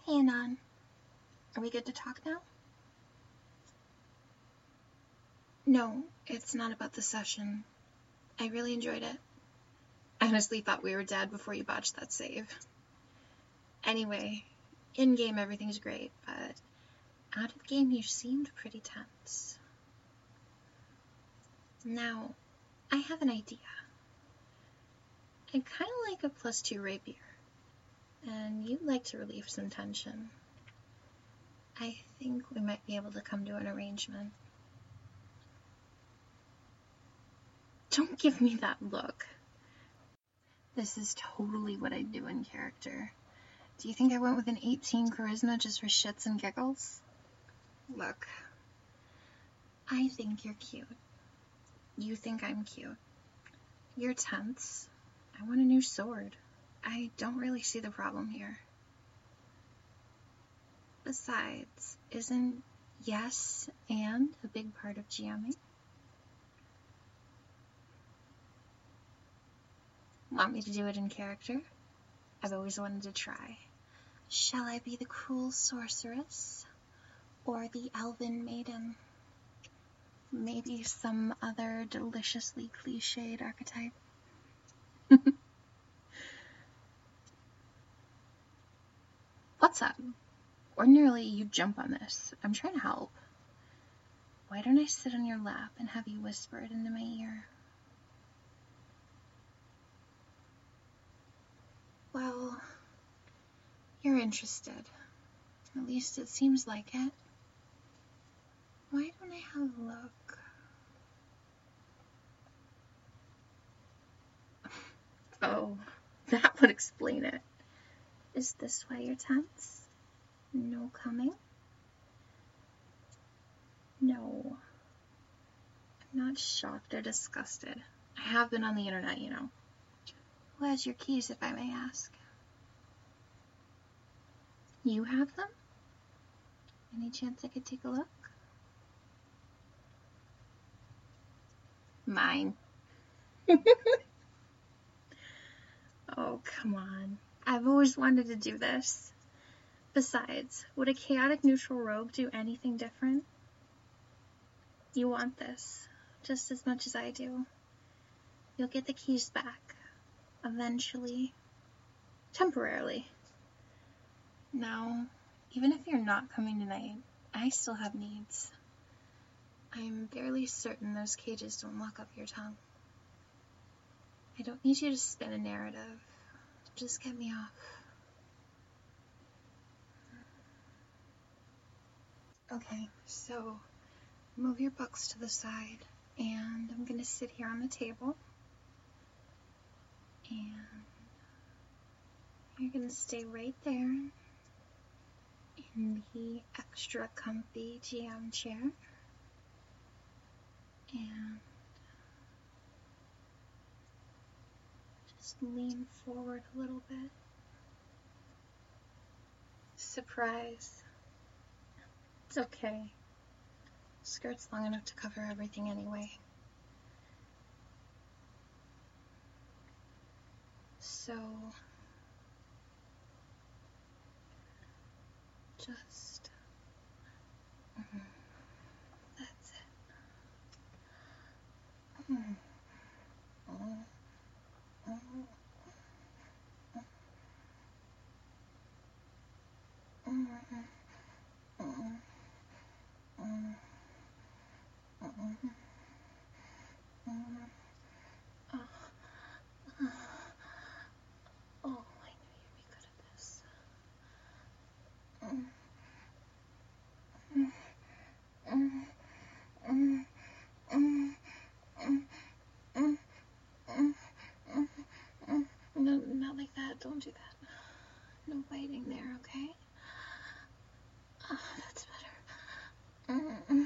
Hey, Anon. Are we good to talk now? No, it's not about the session. I really enjoyed it. I honestly thought we were dead before you botched that save. Anyway, in-game everything's great, but out of game you seemed pretty tense. Now, I have an idea. I'd kind of like a +2 rapier, and you'd like to relieve some tension. I think we might be able to come to an arrangement. Don't give me that look. This is totally what I'd do in character. Do you think I went with an 18 charisma just for shits and giggles? Look, I think you're cute. You think I'm cute. You're tense. I want a new sword. I don't really see the problem here. Besides, isn't yes and a big part of GMing? Want me to do it in character? I've always wanted to try. Shall I be the cruel sorceress? Or the elven maiden? Maybe some other deliciously cliched archetype? What's up? Ordinarily, you'd jump on this. I'm trying to help. Why don't I sit on your lap and have you whisper it into my ear? Well, you're interested. At least it seems like it. Why don't I have a look? Oh, that would explain it. Is this why you're tense? No coming? No. I'm not shocked or disgusted. I have been on the internet, you know. Who has your keys, if I may ask? You have them? Any chance I could take a look? Mine. Oh, come on. I've always wanted to do this. Besides, would a chaotic neutral rogue do anything different? You want this, just as much as I do. You'll get the keys back. Eventually. Temporarily. Now, even if you're not coming tonight, I still have needs. I'm fairly certain those cages don't lock up your tongue. I don't need you to spin a narrative. Just get me off. Okay, so move your books to the side, and I'm gonna sit here on the table. And you're gonna stay right there in the extra comfy GM chair. And just lean forward a little bit. Surprise. It's okay. Skirt's long enough to cover everything anyway. So, just, that's it. Oh, I knew you'd be good at this. No, not like that. Don't do that. No biting there, okay? Oh, that's better.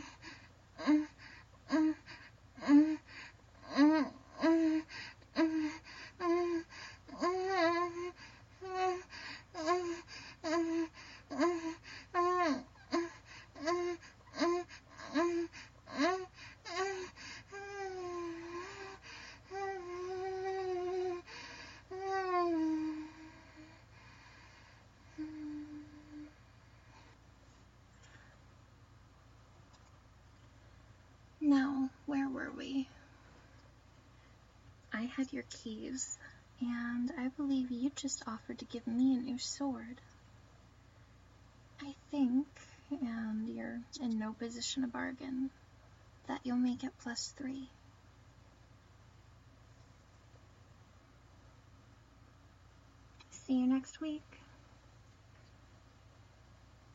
we? I had your keys, and I believe you just offered to give me a new sword. I think, and you're in no position to bargain, that you'll make it +3. See you next week.